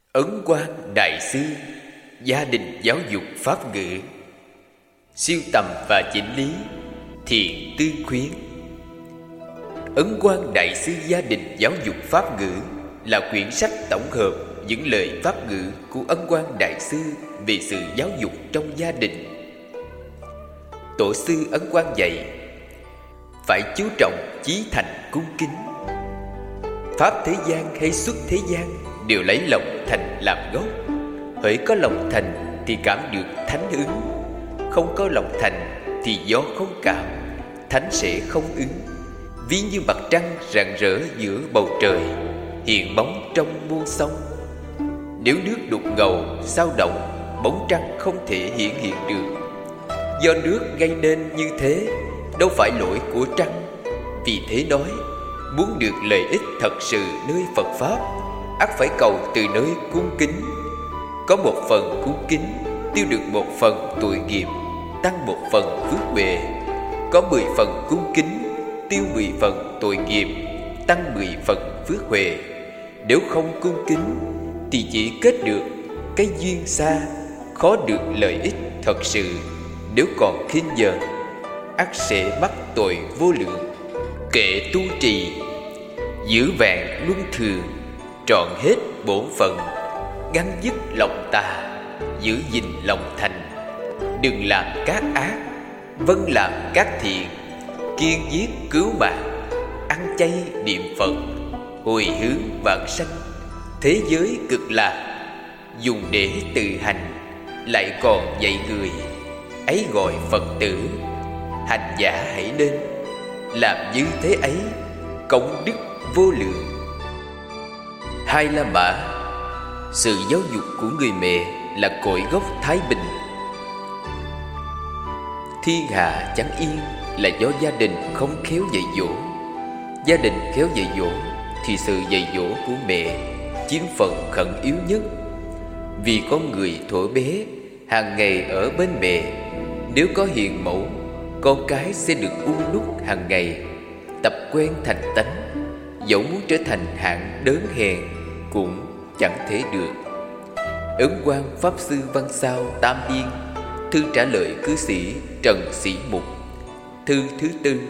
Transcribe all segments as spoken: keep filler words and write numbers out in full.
Ấn Quang Đại Sư Gia đình giáo dục pháp ngữ. Siêu tầm và chỉnh lý Thiện Tư Khuyến. Ấn Quang Đại Sư Gia đình giáo dục pháp ngữ là quyển sách tổng hợp những lời pháp ngữ của Ấn Quang Đại Sư về sự giáo dục trong gia đình. Tổ sư Ấn Quang dạy phải chú trọng chí thành cung kính. Pháp thế gian hay xuất thế gian đều lấy lòng thành làm gốc. Hễ có lòng thành thì cảm được thánh ứng, không có lòng thành thì do không cảm, thánh sẽ không ứng. Ví như mặt trăng rạng rỡ giữa bầu trời, hiện bóng trong muôn sông. Nếu nước đục ngầu sao động, bóng trăng không thể hiện hiện được. Do nước gây nên như thế, đâu phải lỗi của trăng. Vì thế nói, muốn được lợi ích thật sự nơi Phật Pháp, ắt phải cầu từ nơi cung kính. Có một phần cung kính, tiêu được một phần tội nghiệp, tăng một phần phước huệ. Có mười phần cung kính, tiêu mười phần tội nghiệp, tăng mười phần phước huệ. Nếu không cung kính thì chỉ kết được cái duyên xa, khó được lợi ích thật sự. Nếu còn khinh nhờn, ắt sẽ mắc tội vô lượng. Kệ tu trì, giữ vẹn luân thường, trọn hết bổn phận, ngăn dứt lòng tà, giữ gìn lòng thành. Đừng làm các ác, vâng làm các thiện, kiên giết cứu mạng, ăn chay niệm Phật, hồi hướng vãng sanh. Thế giới cực lạc, dùng để tự hành, lại còn dạy người, ấy gọi Phật tử. Hành giả hãy nên làm như thế ấy, công đức vô lượng. Hai La Mã. Sự giáo dục của người mẹ là cội gốc thái bình. Thiên hạ chẳng yên là do gia đình không khéo dạy dỗ. Gia đình khéo dạy dỗ thì sự dạy dỗ của mẹ chiếm phần khẩn yếu nhất. Vì con người thuở bé hàng ngày ở bên mẹ, nếu có hiền mẫu, con cái sẽ được uốn nút hàng ngày, tập quen thành tánh. Dẫu muốn trở thành hạng đớn hèn cũng chẳng thể được. Ấn Quang Pháp Sư Văn Sao Tam Biên. Thư trả lời cư sĩ Trần Sĩ Mục. Thư thứ tư.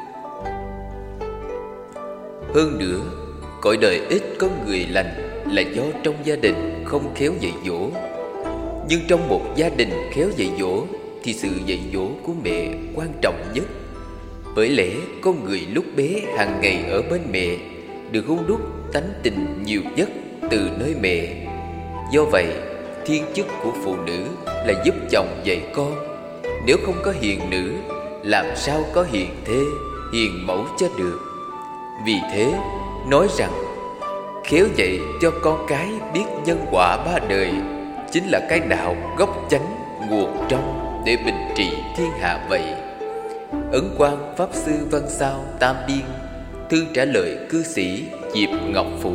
Hơn nữa, cõi đời ít có người lành là do trong gia đình không khéo dạy dỗ. Nhưng trong một gia đình khéo dạy dỗ thì sự dạy dỗ của mẹ quan trọng nhất. Bởi lẽ con người lúc bé hàng ngày ở bên mẹ, được hôn đúc tánh tình nhiều nhất từ nơi mẹ. Do vậy, thiên chức của phụ nữ là giúp chồng dạy con. Nếu không có hiền nữ, làm sao có hiền thê, hiền mẫu cho được. Vì thế, nói rằng khéo dạy cho con cái biết nhân quả ba đời chính là cái đạo gốc chánh nguồn trong để bình trị thiên hạ vậy. Ấn Quang Pháp Sư Văn Sao Tam Biên. Thư trả lời cư sĩ Diệp Ngọc Phủ.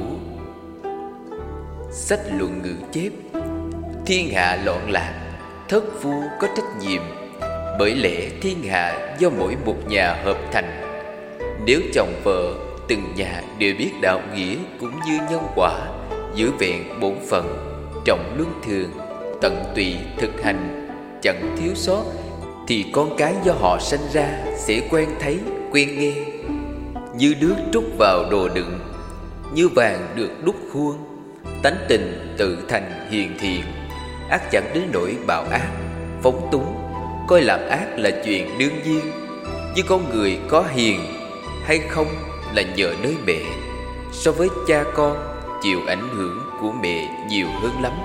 Sách luận ngữ chép: thiên hạ loạn lạc, thất phu có trách nhiệm. Bởi lẽ thiên hạ do mỗi một nhà hợp thành. Nếu chồng vợ từng nhà đều biết đạo nghĩa cũng như nhân quả, giữ vẹn bổn phận, trọng luân thường, tận tụy thực hành, chẳng thiếu sót, thì con cái do họ sanh ra sẽ quen thấy, quen nghe. Như nước trút vào đồ đựng, như vàng được đúc khuôn. Tánh tình tự thành hiền thiện, ác chẳng đến nỗi bạo ác, phóng túng, coi làm ác là chuyện đương nhiên. Nhưng con người có hiền hay không là nhờ nơi mẹ. So với cha con, chịu ảnh hưởng của mẹ nhiều hơn lắm.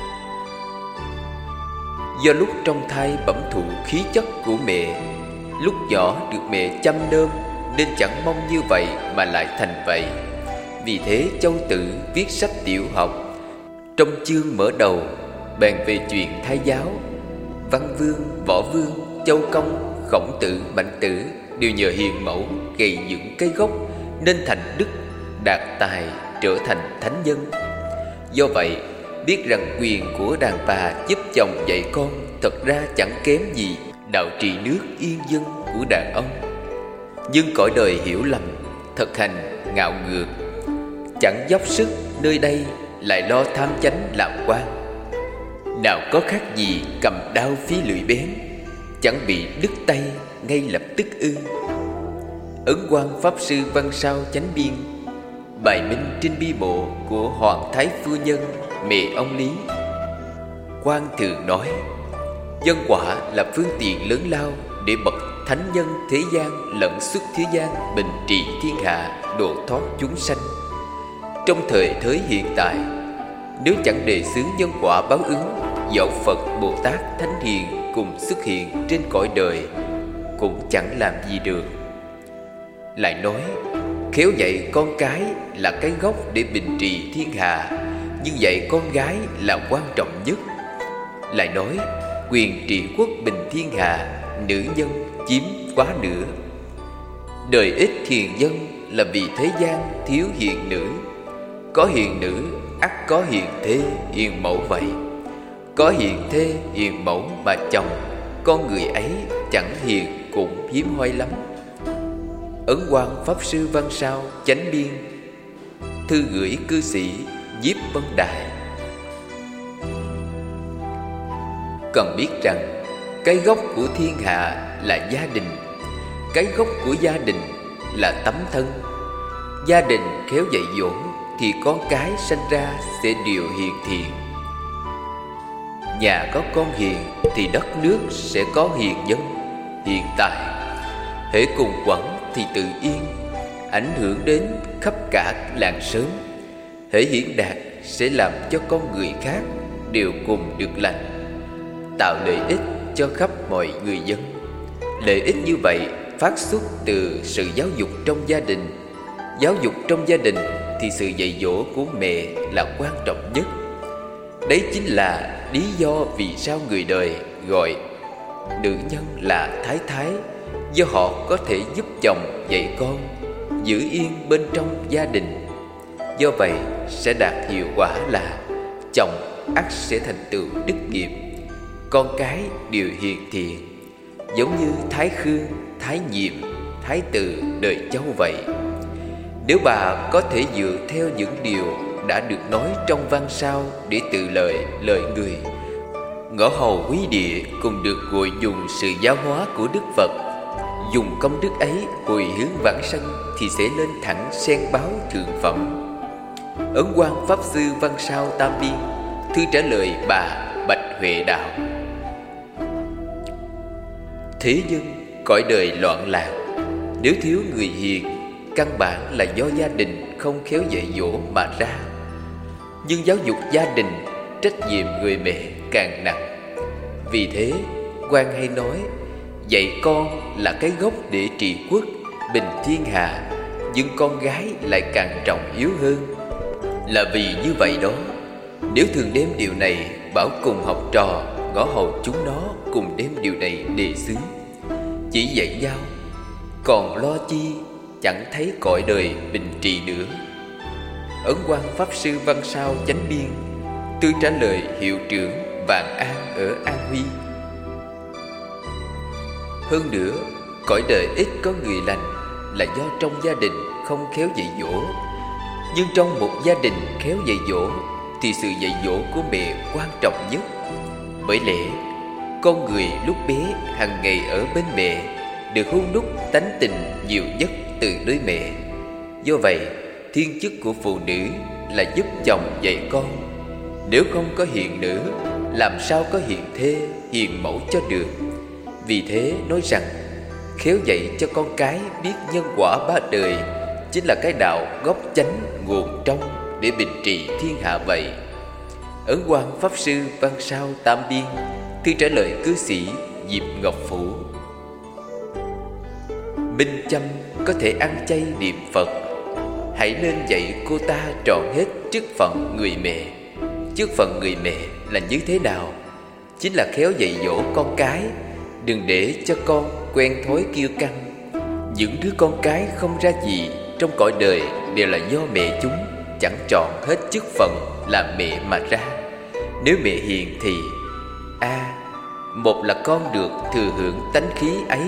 Do lúc trong thai bẩm thụ khí chất của mẹ, lúc nhỏ được mẹ chăm nom, nên chẳng mong như vậy mà lại thành vậy. Vì thế Châu Tử viết sách tiểu học, trong chương mở đầu bàn về chuyện thai giáo. Văn Vương, Võ Vương, Châu Công, Khổng Tử, Mạnh Tử đều nhờ hiền mẫu gây dựng cái gốc, nên thành đức, đạt tài, trở thành thánh nhân. Do vậy, biết rằng quyền của đàn bà giúp chồng dạy con thật ra chẳng kém gì đạo trị nước yên dân của đàn ông. Nhưng cõi đời hiểu lầm, thực hành ngạo ngược, chẳng dốc sức nơi đây lại lo tham chánh làm quan. Nào có khác gì cầm đao phí lưỡi bén, chẳng bị đứt tay ngay lập tức ư. Ấn Quang Pháp Sư Văn Sao Chánh Biên bài minh trên bi mộ của Hoàng Thái Phu Nhân mẹ ông Lý. Quan thường nói, nhân quả là phương tiện lớn lao để bậc thánh nhân thế gian lẫn xuất thế gian bình trị thiên hạ, độ thoát chúng sanh. Trong thời thế hiện tại, nếu chẳng đề xướng nhân quả báo ứng, dẫu Phật, Bồ Tát, Thánh Hiền cùng xuất hiện trên cõi đời cũng chẳng làm gì được. Lại nói, khéo dạy con cái là cái gốc để bình trị thiên hạ, nhưng dạy con gái là quan trọng nhất. Lại nói, quyền trị quốc bình thiên hạ, nữ nhân chiếm quá nửa. Đời ít hiền nhân là vì thế gian thiếu hiền nữ. Có hiền nữ, ắt có hiền thê, hiền mẫu vậy. Có hiền thê, hiền mẫu mà chồng, con người ấy chẳng hiền cũng hiếm hoi lắm. Ấn Quang Pháp Sư Văn Sao Chánh Biên, thư gửi cư sĩ Diếp Vân Đại. Cần biết rằng cái gốc của thiên hạ là gia đình. Cái gốc của gia đình là tấm thân. Gia đình khéo dạy dỗ thì con cái sanh ra sẽ đều hiền thiện. Nhà có con hiền thì đất nước sẽ có hiền dân, hiền tài. Hễ cùng quẩn thì tự yên, ảnh hưởng đến khắp cả làng xóm. Hễ hiển đạt sẽ làm cho con người khác đều cùng được lành, tạo lợi ích cho khắp mọi người dân. Lợi ích như vậy phát xuất từ sự giáo dục trong gia đình. Giáo dục trong gia đình thì sự dạy dỗ của mẹ là quan trọng nhất. Đấy chính là lý do vì sao người đời gọi nữ nhân là thái thái, do họ có thể giúp chồng dạy con, giữ yên bên trong gia đình. Do vậy sẽ đạt hiệu quả là chồng ắt sẽ thành tựu đức nghiệp, con cái đều hiền thiện, giống như Thái Khương, Thái Nhiệm, Thái Tử đời Châu vậy. Nếu bà có thể dựa theo những điều đã được nói trong văn sao để tự lợi lợi người, ngõ hầu quý địa cùng được gọi dùng sự giáo hóa của Đức Phật, dùng công đức ấy hồi hướng vãng sanh, thì sẽ lên thẳng sen báo thượng phẩm. Ấn Quang Pháp Sư Văn Sao Tam Biên, thư trả lời bà Bạch Huệ Đạo. Thế nhưng cõi đời loạn lạc, nếu thiếu người hiền, căn bản là do gia đình không khéo dạy dỗ mà ra. Nhưng giáo dục gia đình, trách nhiệm người mẹ càng nặng. Vì thế, Quan hay nói, dạy con là cái gốc để trị quốc, bình thiên hạ, nhưng con gái lại càng trọng yếu hơn. Là vì như vậy đó, nếu thường đem điều này bảo cùng học trò, ngõ hầu chúng nó cùng đem điều này đề xướng, chỉ dạy nhau, còn lo chi chẳng thấy cõi đời bình trị nữa. Ấn Quang Pháp Sư Văn Sao Chánh Biên, thư trả lời hiệu trưởng Vạn An ở An Huy. Hơn nữa, cõi đời ít có người lành là do trong gia đình không khéo dạy dỗ. Nhưng trong một gia đình khéo dạy dỗ thì sự dạy dỗ của mẹ quan trọng nhất. Bởi lẽ con người lúc bé hàng ngày ở bên mẹ, được hôn đúc tánh tình nhiều nhất từ nơi mẹ. Do vậy, thiên chức của phụ nữ là giúp chồng dạy con. Nếu không có hiền nữ, làm sao có hiền thê, hiền mẫu cho được. Vì thế nói rằng, khéo dạy cho con cái biết nhân quả ba đời chính là cái đạo gốc chánh nguồn trong để bình trị thiên hạ vậy. Ấn Quang Pháp Sư Văn Sao Tam Biên, thư trả lời cư sĩ Diệp Ngọc Phủ. Minh Châm có thể ăn chay niệm Phật, hãy nên dạy cô ta trọn hết chức phận người mẹ. Chức phận người mẹ là như thế nào? Chính là khéo dạy dỗ con cái, đừng để cho con quen thói kiêu căng. Những đứa con cái không ra gì trong cõi đời đều là do mẹ chúng chẳng chọn hết chức phận làm mẹ mà ra. Nếu mẹ hiền thì A. À, một là con được thừa hưởng tánh khí ấy.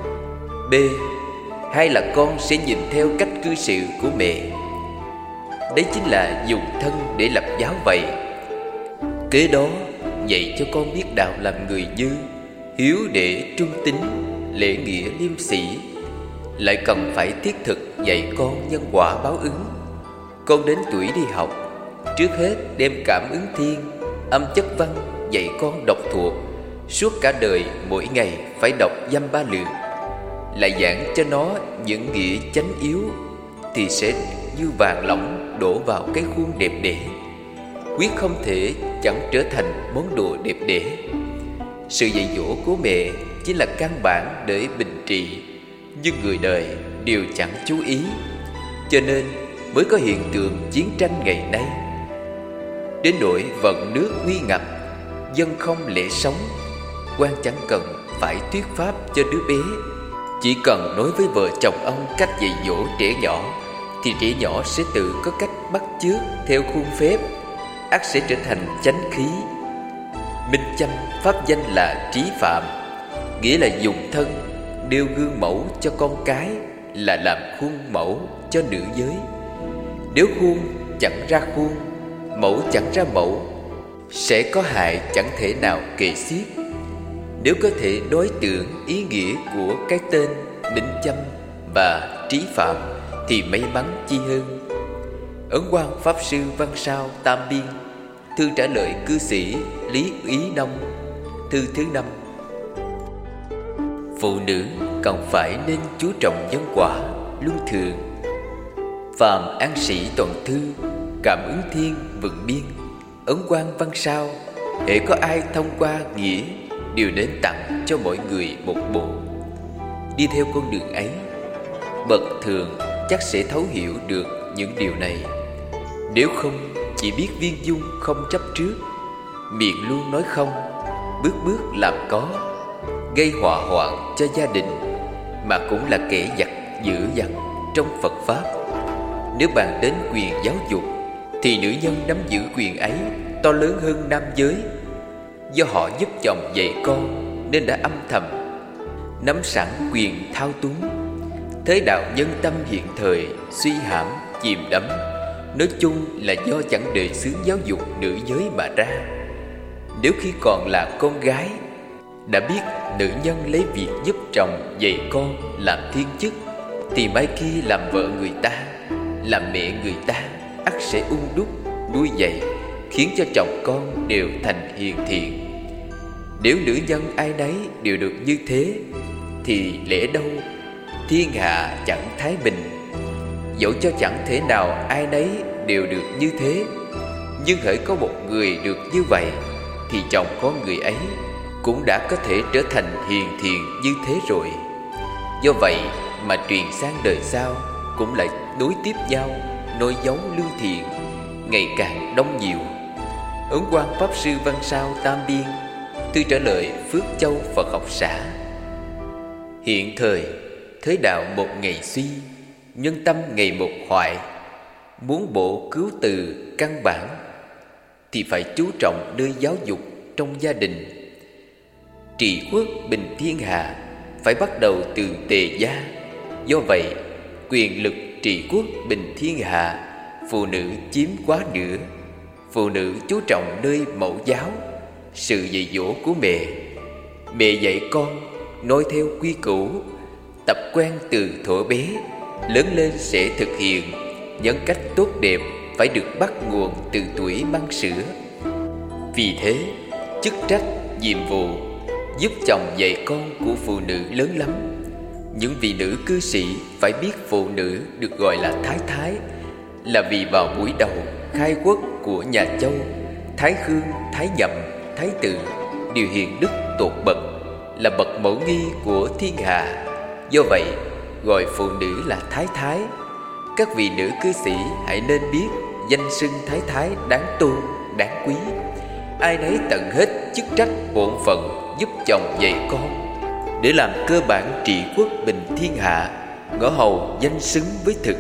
B. Hai là con sẽ nhìn theo cách cư xử của mẹ. D. đấy chính là dùng thân để lập giáo vậy. Kế đó dạy cho con biết đạo làm người như hiếu đệ trung tín, lễ nghĩa liêm sĩ. Lại cần phải thiết thực dạy con nhân quả báo ứng. Con đến tuổi đi học, trước hết đem cảm ứng thiên, âm chất văn dạy con đọc thuộc. Suốt cả đời mỗi ngày phải đọc dăm ba lượt. Lại giảng cho nó những nghĩa chánh yếu, thì sẽ như vàng lỏng đổ vào cái khuôn đẹp đẽ, quyết không thể chẳng trở thành món đồ đẹp đẽ. Sự dạy dỗ của mẹ chính là căn bản để bình trị, nhưng người đời đều chẳng chú ý, cho nên mới có hiện tượng chiến tranh ngày nay. Đến nỗi vận nước nguy ngập, dân không lẽ sống, quan chẳng cần phải thuyết pháp cho đứa bé. Chỉ cần nói với vợ chồng ông cách dạy dỗ trẻ nhỏ, thì trẻ nhỏ sẽ tự có cách bắt chước theo khuôn phép, ắt sẽ trở thành chánh khí. Minh Châm pháp danh là Trí Phạm, nghĩa là dùng thân nêu gương mẫu cho con cái, là làm khuôn mẫu cho nữ giới. Nếu khuôn chẳng ra khuôn, mẫu chẳng ra mẫu, sẽ có hại chẳng thể nào kể xiết. Nếu có thể đối tượng ý nghĩa của cái tên Minh Châm và Trí Phạm thì may mắn chi hơn. Ấn Quang Pháp Sư Văn Sao Tam Biên, thư trả lời cư sĩ Lý Ý Nông, thư thứ năm. Phụ nữ cần phải nên chú trọng nhân quả luân thường. Phạm An Sĩ Toàn Thư, Cảm Ứng Thiên Vựng Biên, Ấn Quang Văn Sao, hễ có ai thông qua nghĩa đều nên tặng cho mỗi người một bộ. Đi theo con đường ấy, bậc thường chắc sẽ thấu hiểu được những điều này. Nếu không, chỉ biết viên dung không chấp trước, miệng luôn nói không, bước bước làm có, gây họa hoạn cho gia đình, mà cũng là kẻ giặc dữ dằn trong Phật Pháp. Nếu bàn đến quyền giáo dục, thì nữ nhân nắm giữ quyền ấy to lớn hơn nam giới. Do họ giúp chồng dạy con nên đã âm thầm nắm sẵn quyền thao túng. Thế đạo nhân tâm hiện thời suy hãm chìm đắm, nói chung là do chẳng đề xướng giáo dục nữ giới mà ra. Nếu khi còn là con gái đã biết nữ nhân lấy việc giúp chồng dạy con làm thiên chức, thì mai khi làm vợ người ta, làm mẹ người ta, ắt sẽ ung đúc nuôi dạy, khiến cho chồng con đều thành hiền thiện. Nếu nữ nhân ai nấy đều được như thế, thì lẽ đâu thiên hạ chẳng thái bình. Dẫu cho chẳng thể nào ai nấy đều được như thế, nhưng hễ có một người được như vậy, thì chồng con người ấy cũng đã có thể trở thành hiền thiện như thế rồi. Do vậy mà truyền sang đời sau cũng lại nối tiếp nhau, nối dấu lương thiện ngày càng đông nhiều. Ấn Quang Pháp Sư Văn Sao Tam Biên, thư trả lời Phước Châu Phật học xã. Hiện thời thế đạo một ngày suy, nhân tâm ngày một hoại. Muốn bổ cứu từ căn bản, thì phải chú trọng nơi giáo dục trong gia đình. Trị quốc bình thiên hạ phải bắt đầu từ tề gia. Do vậy, quyền lực trị quốc bình thiên hạ, phụ nữ chiếm quá nửa. Phụ nữ chú trọng nơi mẫu giáo, sự dạy dỗ của mẹ. Mẹ dạy con nói theo quy củ, tập quen từ thuở bé, lớn lên sẽ thực hiện. Nhân cách tốt đẹp phải được bắt nguồn từ tuổi măng sữa. Vì thế, chức trách, nhiệm vụ giúp chồng dạy con của phụ nữ lớn lắm. Những vị nữ cư sĩ phải biết phụ nữ được gọi là thái thái, là vì vào buổi đầu khai quốc của nhà Châu, Thái Khương, Thái Nhậm, Thái Tử đều hiền đức tột bậc, là bậc mẫu nghi của thiên hạ. Do vậy gọi phụ nữ là thái thái. Các vị nữ cư sĩ hãy nên biết danh xưng thái thái đáng tôn, đáng quý. Ai nấy tận hết chức trách bổn phận giúp chồng dạy con, để làm cơ bản trị quốc bình thiên hạ, ngõ hầu danh xứng với thực.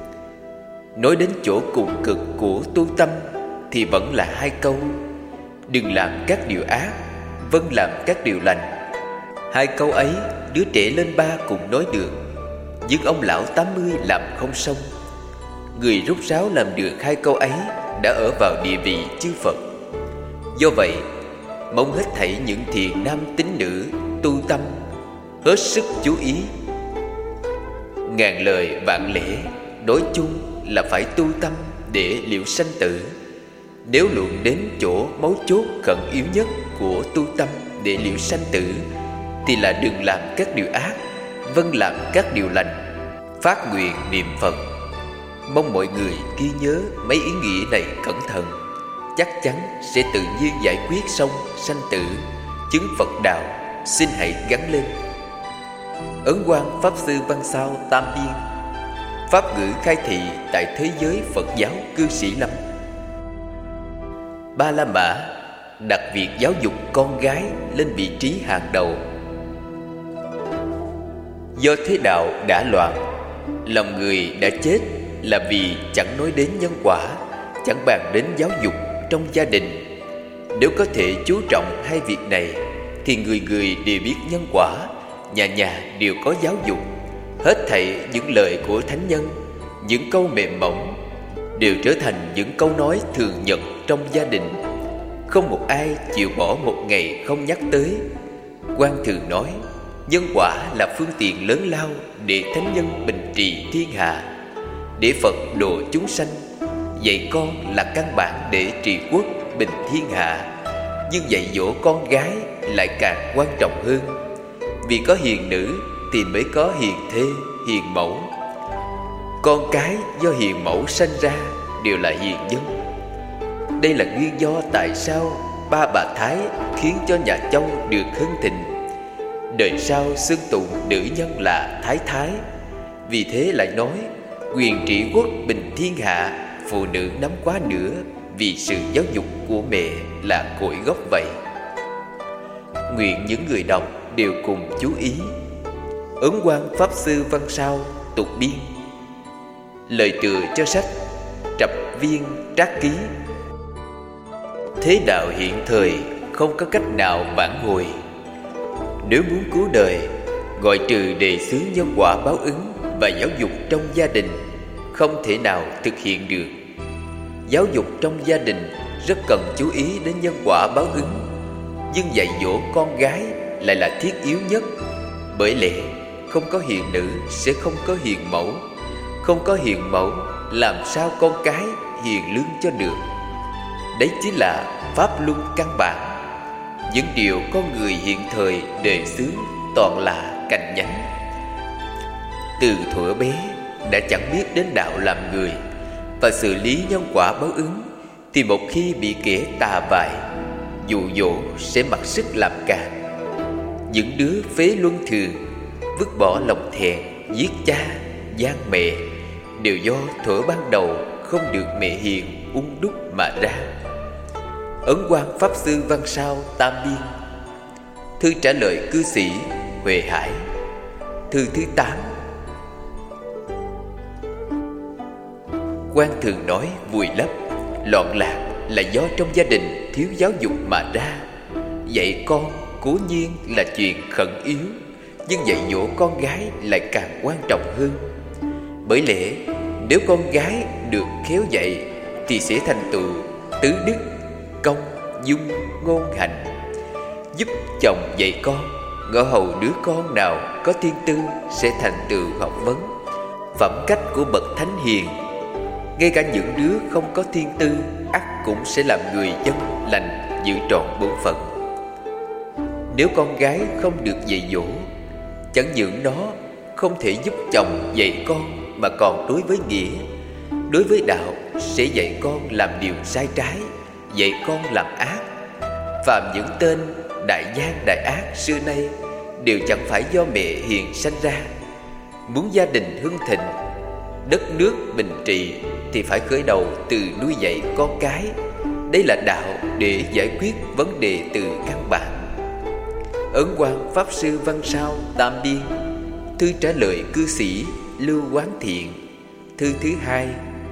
Nói đến chỗ cùng cực của tu tâm thì vẫn là hai câu: đừng làm các điều ác, vâng làm các điều lành. Hai câu ấy đứa trẻ lên ba cùng nói được, nhưng ông lão tám mươi làm không xong. Người rốt ráo làm được hai câu ấy đã ở vào địa vị chư Phật. Do vậy, mong hết thảy những thiện nam tín nữ tu tâm hết sức chú ý. Ngàn lời vạn lẽ, nói chung là phải tu tâm để liễu sanh tử. Nếu luận đến chỗ mấu chốt khẩn yếu nhất của tu tâm để liễu sanh tử, thì là đừng làm các điều ác, vâng làm các điều lành, phát nguyện niệm Phật. Mong mọi người ghi nhớ mấy ý nghĩa này cẩn thận, chắc chắn sẽ tự nhiên giải quyết xong sanh tử, chứng Phật đạo. Xin hãy gắn lên. Ấn Quang Pháp Sư Văn Sao Tam Biên. Pháp ngữ khai thị tại thế giới Phật giáo cư sĩ Lâm. Ba La Mã đặt việc giáo dục con gái lên vị trí hàng đầu. Do thế đạo đã loạn, lòng người đã chết là vì chẳng nói đến nhân quả, chẳng bàn đến giáo dục trong gia đình. Nếu có thể chú trọng hai việc này, thì người người đều biết nhân quả, nhà nhà đều có giáo dục. Hết thảy những lời của thánh nhân, những câu mềm mỏng đều trở thành những câu nói thường nhật trong gia đình. Không một ai chịu bỏ một ngày không nhắc tới. Quan thường nói, nhân quả là phương tiện lớn lao để thánh nhân bình trị thiên hạ, để Phật độ chúng sanh. Dạy con là căn bản để trị quốc bình thiên hạ. Nhưng dạy dỗ con gái lại càng quan trọng hơn. Vì có hiền nữ thì mới có hiền thê, hiền mẫu. Con cái do hiền mẫu sanh ra đều là hiền nhân. Đây là nguyên do tại sao ba bà Thái khiến cho nhà Châu được hưng thịnh. Đời sau xưng tụng nữ nhân là Thái Thái. Vì thế lại nói, quyền trị quốc bình thiên hạ, phụ nữ nắm quá nữa, vì sự giáo dục của mẹ là cội gốc vậy. Nguyện những người đọc đều cùng chú ý. Ấn Quang Pháp Sư Văn Sao tục biên. Lời tựa cho sách Trập Viên Trác Ký. Thế đạo hiện thời không có cách nào vãn hồi. Nếu muốn cứu đời, gọi trừ đề xướng nhân quả báo ứng và giáo dục trong gia đình, không thể nào thực hiện được. Giáo dục trong gia đình rất cần chú ý đến nhân quả báo ứng, nhưng dạy dỗ con gái lại là thiết yếu nhất. Bởi lẽ không có hiền nữ sẽ không có hiền mẫu, không có hiền mẫu làm sao con cái hiền lương cho được. Đấy chính là pháp luân căn bản. Những điều con người hiện thời đề xướng toàn là cành nhánh. Từ thuở bé đã chẳng biết đến đạo làm người và xử lý nhân quả báo ứng, thì một khi bị kẻ tà bại dụ dỗ sẽ mặc sức làm càn. Những đứa phế luân thường vứt bỏ lòng thẹn, giết cha, gian mẹ đều do thuở ban đầu không được mẹ hiền ung đúc mà ra. Ấn Quang Pháp Sư Văn Sao Tam Biên. Thư trả lời cư sĩ Huệ Hải. Thư thứ tám. Quan thường nói vùi lấp, loạn lạc là do trong gia đình thiếu giáo dục mà ra. Dạy con cố nhiên là chuyện khẩn yếu, nhưng dạy dỗ con gái lại càng quan trọng hơn. Bởi lẽ nếu con gái được khéo dạy thì sẽ thành tựu tứ đức, công, dung, ngôn, hạnh. Giúp chồng dạy con, ngõ hầu đứa con nào có thiên tư sẽ thành tựu học vấn, phẩm cách của bậc thánh hiền. Ngay cả những đứa không có thiên tư ắt cũng sẽ làm người dân lành, giữ trọn bổn phận. Nếu con gái không được dạy dỗ, chẳng những nó không thể giúp chồng dạy con, mà còn đối với nghĩa, đối với đạo sẽ dạy con làm điều sai trái, dạy con làm ác. Phạm những tên đại gian đại ác xưa nay đều chẳng phải do mẹ hiền sanh ra. Muốn gia đình hưng thịnh, đất nước bình trị thì phải khởi đầu từ nuôi dạy con cái. Đây là đạo để giải quyết vấn đề từ căn bản. Ấn Quang Pháp Sư Văn Sao Tam Biên. Thư trả lời cư sĩ Lưu Quán Thiện. Thư thứ hai.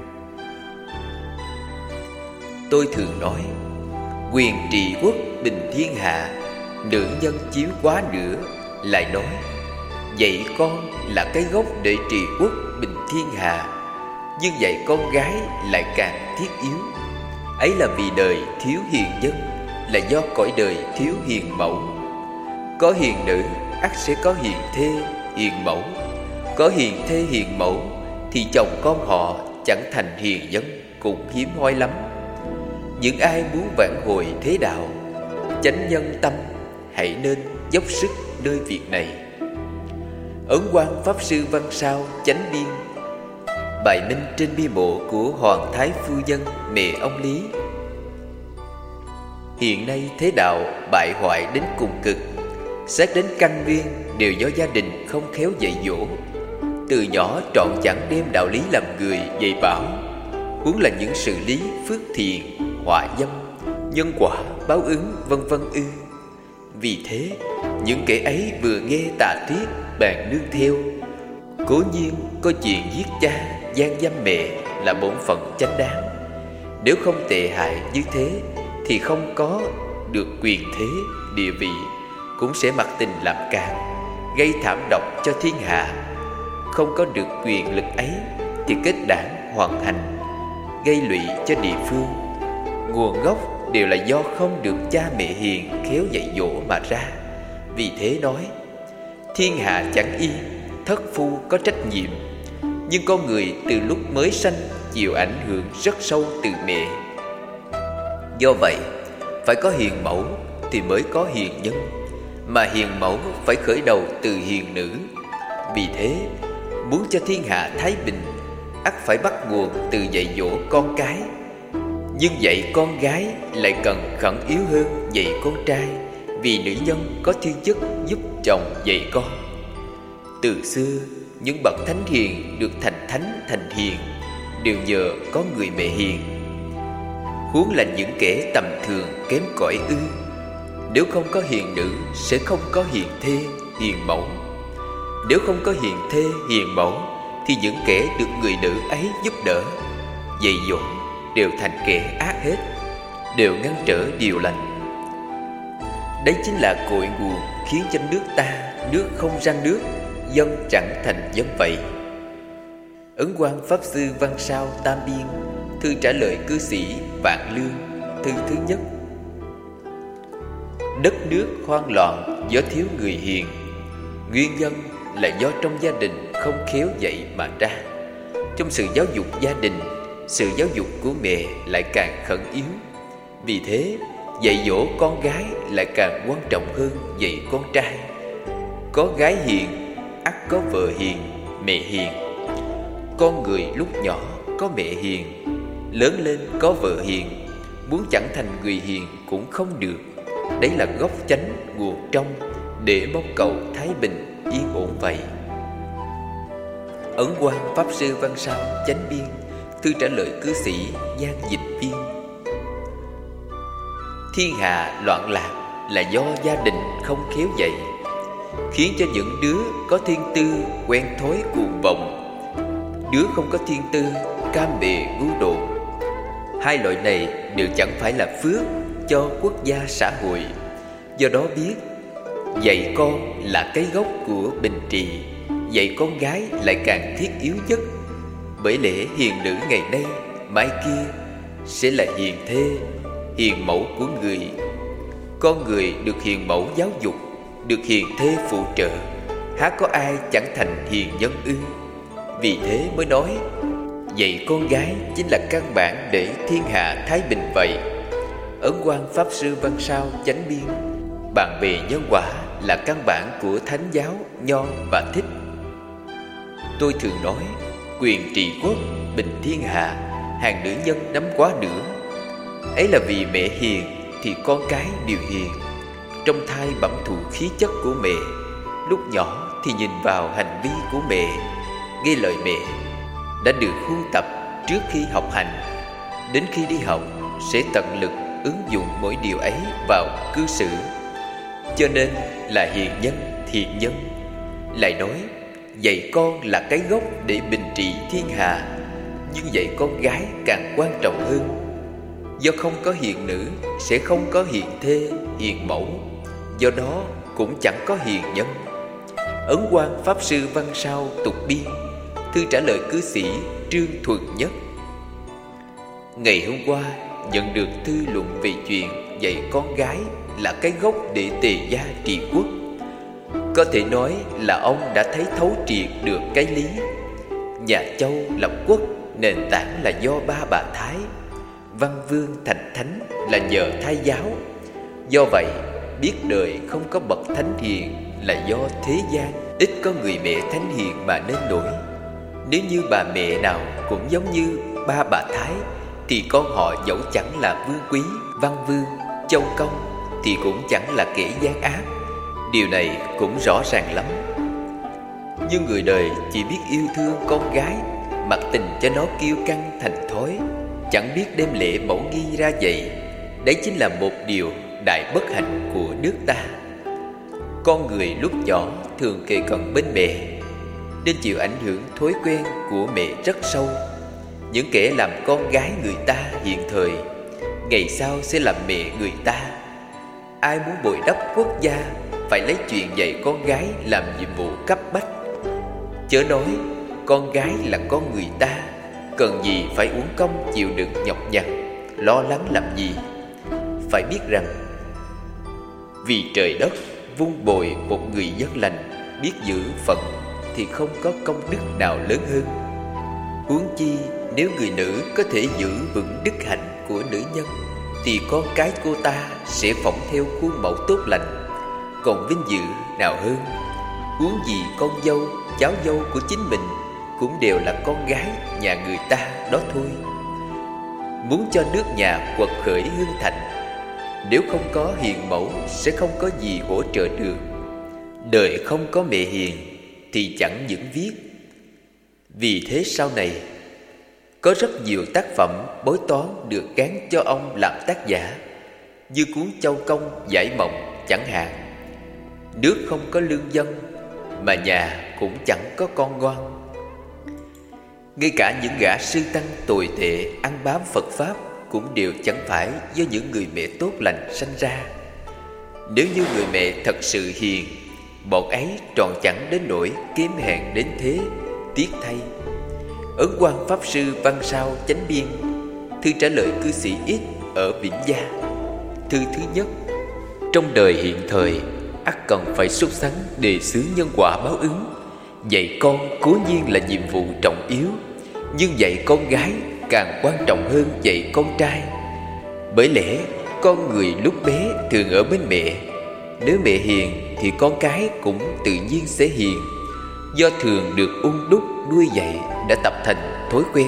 Tôi thường nói, quyền trị quốc bình thiên hạ, nữ nhân chiếu quá nữa. Lại nói, dạy con là cái gốc để trị quốc bình thiên hạ. nhưng dạy con gái lại càng thiết yếu. Ấy là vì đời thiếu hiền nhân, là do cõi đời thiếu hiền mẫu. Có hiền nữ ắt sẽ có hiền thê, hiền mẫu. Có hiền thê hiền mẫu thì chồng con họ chẳng thành hiền nhân cũng hiếm hoi lắm. Những ai muốn vãn hồi thế đạo, chánh nhân tâm, hãy nên dốc sức nơi việc này. Ấn Quang Pháp Sư Văn Sao chánh biên. Bài minh trên bia mộ của Hoàng Thái Phu Nhân mẹ ông Lý. Hiện nay thế đạo bại hoại đến cùng cực, xét đến căn nguyên đều do gia đình không khéo dạy dỗ. Từ nhỏ trọn chẳng đem đạo lý làm người dạy bảo, huống là những sự lý phước thiện, họa dâm, nhân quả, báo ứng, vân vân ư. Vì thế, những kẻ ấy vừa nghe tà tiết bèn nương theo. Cố nhiên có chuyện giết cha, gian dâm mẹ là bổn phận chánh đáng. Nếu không tệ hại như thế thì không có được quyền thế, địa vị, cũng sẽ mặc tình làm càng, gây thảm độc cho thiên hạ. Không có được quyền lực ấy thì kết đảng hoàn hành, gây lụy cho địa phương. Nguồn gốc đều là do không được cha mẹ hiền khéo dạy dỗ mà ra. Vì thế nói, thiên hạ chẳng yên, thất phu có trách nhiệm. Nhưng con người từ lúc mới sanh chịu ảnh hưởng rất sâu từ mẹ. Do vậy, phải có hiền mẫu thì mới có hiền nhân, mà hiền mẫu phải khởi đầu từ hiền nữ. Vì thế, muốn cho thiên hạ thái bình, ắt phải bắt nguồn từ dạy dỗ con cái. Nhưng dạy con gái lại cần khẩn yếu hơn dạy con trai, vì nữ nhân có thiên chức giúp chồng dạy con. Từ xưa, những bậc thánh hiền được thành thánh thành hiền đều nhờ có người mẹ hiền. Huống là những kẻ tầm thường kém cỏi ư? Nếu không có hiền nữ sẽ không có hiền thê, hiền mẫu. Nếu không có hiền thê, hiền mẫu thì những kẻ được người nữ ấy giúp đỡ, dạy dỗ đều thành kẻ ác hết, đều ngăn trở điều lành. Đấy chính là cội nguồn khiến cho nước ta nước không ra nước, dân chẳng thành dân vậy. Ấn Quang Pháp Sư Văn Sao tam biên. Thư trả lời cư sĩ Vạn Lương. Thư thứ nhất. Đất nước hoang loạn do thiếu người hiền. Nguyên nhân là do trong gia đình không khéo dạy mà ra. Trong sự giáo dục gia đình, sự giáo dục của mẹ lại càng khẩn yếu. Vì thế, dạy dỗ con gái lại càng quan trọng hơn dạy con trai. Có gái hiền, ắt có vợ hiền, mẹ hiền. Con người lúc nhỏ có mẹ hiền, lớn lên có vợ hiền, muốn chẳng thành người hiền cũng không được. Đấy là gốc chánh nguồn trong, để mong cầu thái bình yên ổn vậy. Ấn Quang Pháp Sư Văn Sao chánh biên. Thư trả lời cư sĩ Giang Dịch Viên. Thiên hạ loạn lạc là do gia đình không khéo dạy, khiến cho những đứa có thiên tư quen thói cuồng vọng, đứa không có thiên tư cam bề ngu đột. Hai loại này đều chẳng phải là phước cho quốc gia xã hội. Do đó biết, dạy con là cái gốc của bình trị, dạy con gái lại càng thiết yếu nhất. Bởi lẽ hiền nữ ngày nay, mai kia sẽ là hiền thê, hiền mẫu của người. Con người được hiền mẫu giáo dục, được hiền thê phụ trợ, há có ai chẳng thành hiền nhân ư? Vì thế mới nói, dạy con gái chính là căn bản để thiên hạ thái bình vậy. Ấn Quang Pháp Sư Văn Sao chánh biên. Bàn về nhân quả là căn bản của thánh giáo Nho và Thích. Tôi thường nói, quyền trị quốc, bình thiên hạ, hàng nữ nhân nắm quá nữa. Ấy là vì mẹ hiền thì con cái đều hiền. Trong thai bẩm thụ khí chất của mẹ, lúc nhỏ thì nhìn vào hành vi của mẹ, nghe lời mẹ, đã được huân tập trước khi học hành. Đến khi đi học sẽ tận lực ứng dụng mỗi điều ấy vào cư xử. Cho nên là hiền nhân, thiện nhân. Lại nói, dạy con là cái gốc để bình trị thiên hạ, nhưng dạy con gái càng quan trọng hơn. Do không có hiền nữ sẽ không có hiền thê, hiền mẫu, do đó cũng chẳng có hiền nhân. Ấn Quang Pháp Sư Văn Sao tục biên. Thư trả lời cư sĩ Trương Thuần Nhất. Ngày hôm qua nhận được thư luận về chuyện dạy con gái là cái gốc để tề gia trị quốc. Có thể nói là ông đã thấy thấu triệt được cái lý nhà Châu lập quốc nền tảng là do ba bà Thái, Văn Vương thành thánh là nhờ Thái giáo. Do vậy biết đời không có bậc thánh hiền là do thế gian ít có người mẹ thánh hiền mà nên nổi. Nếu như bà mẹ nào cũng giống như ba bà Thái thì con họ dẫu chẳng là Vương Quý, Văn Vương, Châu Công thì cũng chẳng là kẻ gian ác. Điều này cũng rõ ràng lắm. Nhưng người đời chỉ biết yêu thương con gái, mặc tình cho nó kiêu căng thành thói, chẳng biết đem lễ mẫu nghi ra dạy. Đấy chính là một điều đại bất hạnh của nước ta. Con người lúc nhỏ thường kề cận bên mẹ, nên chịu ảnh hưởng thói quen của mẹ rất sâu. Những kẻ làm con gái người ta hiện thời, ngày sau sẽ làm mẹ người ta. Ai muốn bồi đắp quốc gia phải lấy chuyện dạy con gái làm nhiệm vụ cấp bách. Chớ nói con gái là con người ta, cần gì phải uổng công chịu đựng nhọc nhằn, lo lắng làm gì. Phải biết rằng vì trời đất vun bồi một người dân lành, biết giữ phận thì không có công đức nào lớn hơn. Huống chi nếu người nữ có thể giữ vững đức hạnh của nữ nhân thì con cái cô ta sẽ phỏng theo khuôn mẫu tốt lành, còn vinh dự nào hơn. Huống gì con dâu, cháu dâu của chính mình cũng đều là con gái nhà người ta đó thôi. Muốn cho nước nhà quật khởi hưng thịnh, nếu không có hiền mẫu sẽ không có gì hỗ trợ được. Đời không có mẹ hiền thì chẳng những viết. Vì thế sau này có rất nhiều tác phẩm bói toán được gán cho ông làm tác giả, như cuốn Châu Công Giải Mộng chẳng hạn. Nước không có lương dân mà nhà cũng chẳng có con ngoan. Ngay cả những gã sư tăng tồi tệ ăn bám Phật Pháp cũng đều chẳng phải do những người mẹ tốt lành sanh ra. Nếu như người mẹ thật sự hiền, bọn ấy tròn chẳng đến nỗi kém hèn đến thế. Tiếc thay. Ấn Quang Pháp Sư Văn Sao Chánh Biên, thư trả lời cư sĩ X ở Vĩnh Gia. Thư thứ nhất: trong đời hiện thời ắt cần phải sốt sắng đề xướng nhân quả báo ứng. Dạy con cố nhiên là nhiệm vụ trọng yếu, nhưng dạy con gái càng quan trọng hơn dạy con trai. Bởi lẽ con người lúc bé thường ở bên mẹ. Nếu mẹ hiền thì con cái cũng tự nhiên sẽ hiền, do thường được ung đúc nuôi dạy đã tập thành thói quen.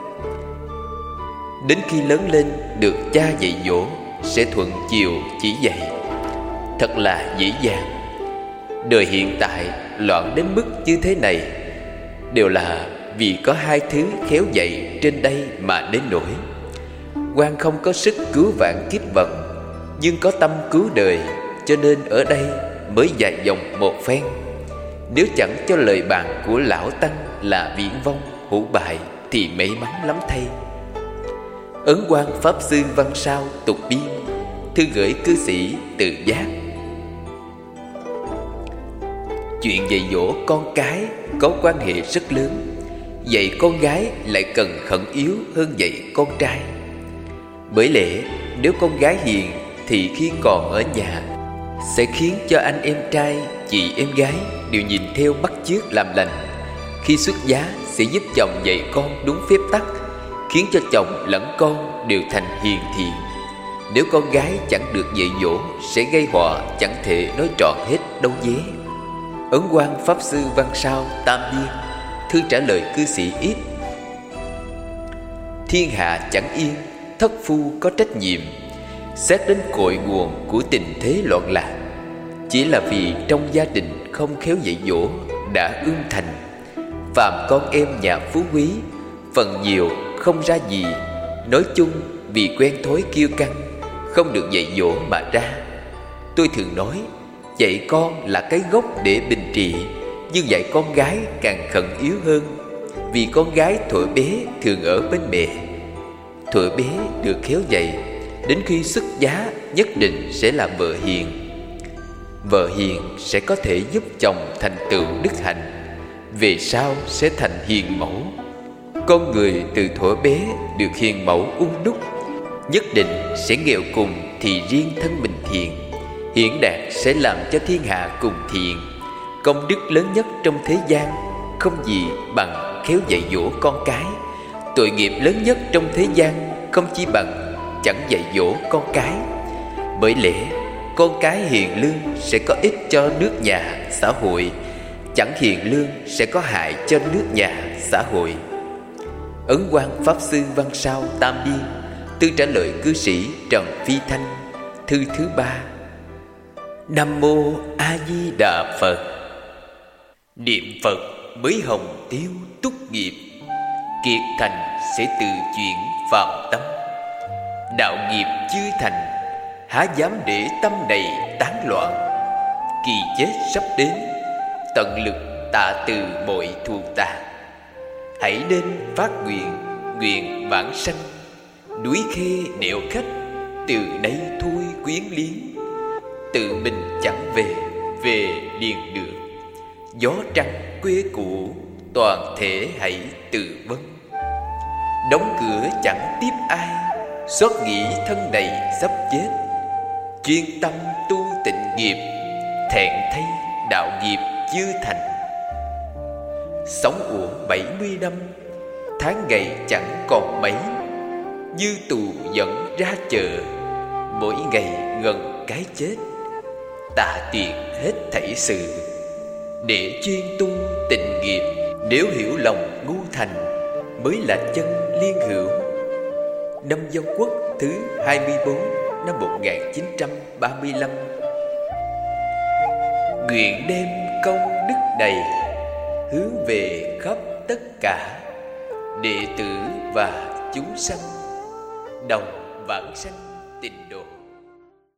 Đến khi lớn lên được cha dạy dỗ sẽ thuận chiều chỉ dạy. Thật là dễ dàng. Đời hiện tại loạn đến mức như thế này đều là vì có hai thứ khéo dạy trên đây mà đến nổi. Quan không có sức cứu vạn kiếp vận, nhưng có tâm cứu đời, cho nên ở đây mới dài dòng một phen. Nếu chẳng cho lời bàn của lão tăng là viễn vong hữu bại thì may mắn lắm thay. Ấn Quang Pháp Sư Văn Sao tục biên, thư gửi cư sĩ Tự Giác. Chuyện dạy dỗ con cái có quan hệ rất lớn. Dạy con gái lại cần khẩn yếu hơn dạy con trai. Bởi lẽ nếu con gái hiền thì khi còn ở nhà sẽ khiến cho anh em trai, chị em gái đều nhìn theo bắt chước làm lành. Khi xuất giá sẽ giúp chồng dạy con đúng phép tắc, khiến cho chồng lẫn con đều thành hiền thiện. Nếu con gái chẳng được dạy dỗ sẽ gây họa chẳng thể nói trọn hết đâu nhé. Ấn Quang Pháp Sư Văn Sao Tam Biên, thư trả lời cư sĩ Ít. Thiên hạ chẳng yên, thất phu có trách nhiệm. Xét đến cội nguồn của tình thế loạn lạc, chỉ là vì trong gia đình không khéo dạy dỗ đã ương thành. Phàm con em nhà phú quý, phần nhiều không ra gì. Nói chung vì quen thói kiêu căng, không được dạy dỗ mà ra. Tôi thường nói dạy con là cái gốc để bình trị, nhưng dạy con gái càng khẩn yếu hơn. Vì con gái thuở bé thường ở bên mẹ. Thuở bé được khéo dạy, đến khi xuất giá nhất định sẽ là vợ hiền. Vợ hiền sẽ có thể giúp chồng thành tựu đức hạnh, về sau sẽ thành hiền mẫu. Con người từ thuở bé được hiền mẫu ung đúc, nhất định sẽ nghèo cùng thì riêng thân mình thiện, hiển đạt sẽ làm cho thiên hạ cùng thiện. Công đức lớn nhất trong thế gian không gì bằng khéo dạy dỗ con cái. Tội nghiệp lớn nhất trong thế gian không chi bằng chẳng dạy dỗ con cái. Bởi lẽ con cái hiền lương sẽ có ích cho nước nhà xã hội, chẳng hiền lương sẽ có hại cho nước nhà xã hội. Ấn Quang Pháp Sư Văn Sao Tam Biên, thư trả lời cư sĩ Trần Phi Thanh, thư thứ ba. Nam Mô A Di Đà Phật. Niệm Phật mới hồng tiêu túc nghiệp, kiệt thành sẽ tự chuyển phạm tâm. Đạo nghiệp chưa thành, há dám để tâm này tán loạn. Kỳ chết sắp đến, tận lực tạ từ mọi thù tà. Hãy nên phát nguyện, nguyện vãng sanh. Núi khê nẻo khách, từ nay thôi quyến liếng. Tự mình chẳng về, về liền được. Gió trăng quê cũ, toàn thể hãy tự vấn. Đóng cửa chẳng tiếp ai, xót nghĩ thân này sắp chết. Chuyên tâm tu tịnh nghiệp, thẹn thay đạo nghiệp chưa thành. Sống uổng bảy mươi năm, tháng ngày chẳng còn mấy. Như tù dẫn ra chợ, mỗi ngày gần cái chết. Tạ tiền hết thảy sự, để chuyên tu tịnh nghiệp. Nếu hiểu lòng ngu thành, mới là chân liên hữu. Năm Dân Quốc thứ hai mươi bốn năm một nghìn chín trăm ba mươi lăm. Nguyện đem công đức này hướng về khắp tất cả đệ tử và chúng sanh, đồng vãng sanh tịnh độ.